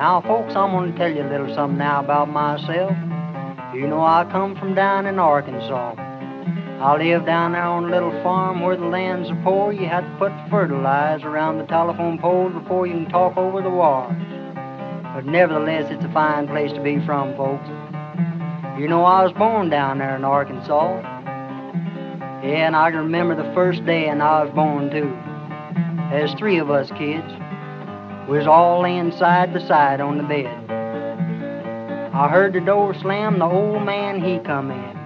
Now, folks, I'm going to tell you a little something now about myself. You know, I come from down in Arkansas. I live down there on a little farm where the lands are poor. You have to put fertilizer around the telephone poles before you can talk over the wires. But nevertheless, it's a fine place to be from, folks. You know, I was born down there in Arkansas. Yeah, and I can remember the first day and I was born, too. There's 3 of us kids. We was all laying side by side on the bed. I heard the door slam, the old man, he come in.